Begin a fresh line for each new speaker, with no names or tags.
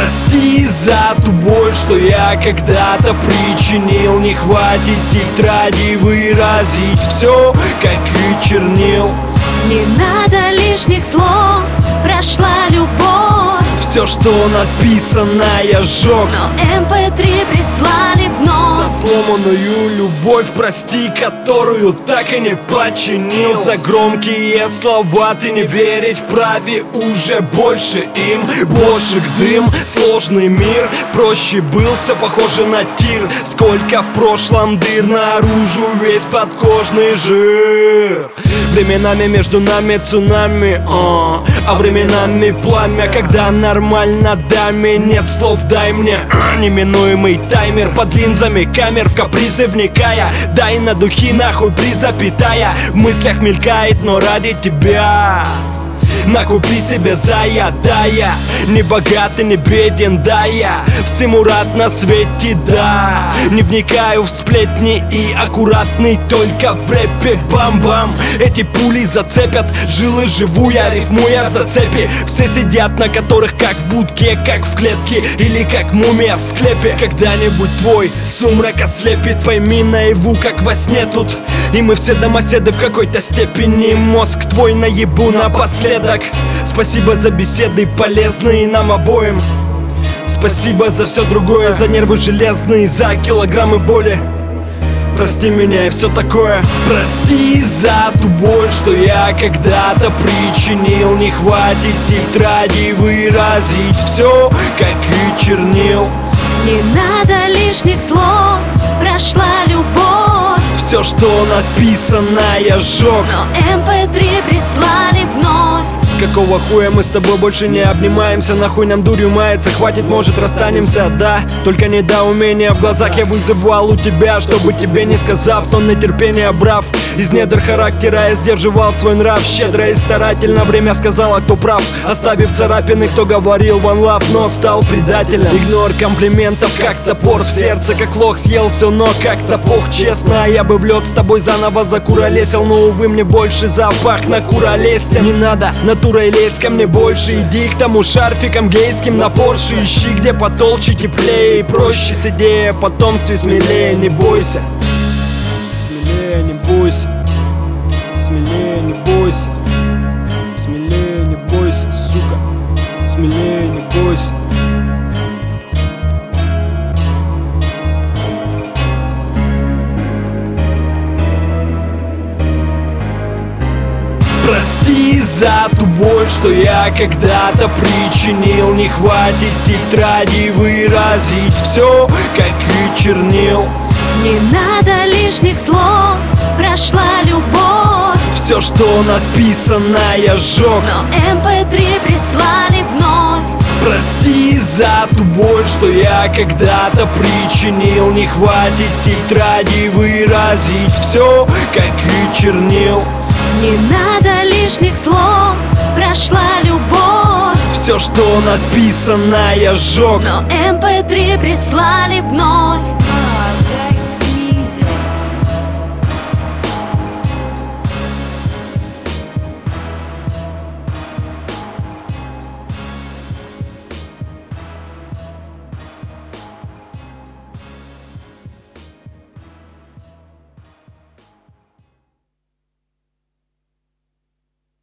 Прости за ту боль, что я когда-то причинил. Не хватит тетради выразить все, как и чернил.
Не надо лишних слов, прошла любовь.
Все, что написано, я сжег,
но MP3 прислали вновь.
за сломанную любовь, прости, которую так и не починил. За громкие слова ты не верить вправе уже больше им. Божик дым, сложный мир, проще был, все похоже на тир. Сколько в прошлом дыр, наружу весь подкожный жир. Временами между нами цунами, а временами пламя. Когда нормально даме, нет слов, дай мне неминуемый таймер под линзами камер, в капризы вникая. Дай на духи нахуй призапятая. В мыслях мелькает, но ради тебя накупи себе заядая. Не богат и не беден, да я всему рад на свете, да. Не вникаю в сплетни и аккуратный только в рэпе. Бам-бам, эти пули зацепят жилы, живу я, рифмуя за цепи. Все сидят на которых как в будке, как в клетке или как мумия в склепе. Когда-нибудь твой сумрак ослепит, пойми наяву, как во сне тут. И мы все домоседы в какой-то степени. Мозг твой наебу напоследок. Спасибо за беседы полезные нам обоим. Спасибо за все другое, за нервы железные, за килограммы боли. Прости меня и все такое. Прости за ту боль, что я когда-то причинил. Не хватит тетради выразить все, как и чернил.
Не надо лишних слов, прошла любовь.
Все, что написано, я сжег,
но MP3 прислали вновь.
Какого хуя мы с тобой больше не обнимаемся? Нахуй нам дурью мается, хватит, может расстанемся, да? Только недоумение в глазах я вызывал у тебя, чтобы тебе не сказав, тонны терпения брав. Из недр характера я сдерживал свой нрав, щедро и старательно время сказала, кто прав, оставив царапины, кто говорил one love, но стал предателем. Игнор комплиментов, как топор в сердце, как лох съел все, но как-то плох, честно. Я бы в лед с тобой заново закуролесил, но увы, мне больше запах на куролесте. Не надо натурой лезь ко мне больше, иди к тому шарфикам гейским на Порше. Ищи где потолще, теплее и проще, сиди о потомстве смелее, не бойся. Смелее не бойся, смелее не бойся, смелее не бойся, сука, смелее не бойся. Прости за ту боль, что я когда-то причинил. Не хватит тетради выразить все, как и чернил.
Не надо лишних слов, прошла любовь.
Все, что написано, я сжег,
но MP3 прислали вновь.
Прости за ту боль, что я когда-то причинил. Не хватит тетради выразить все, как и чернил.
Не надо лишних слов, прошла любовь.
Все, что написано, я сжег,
но MP3 прислали вновь.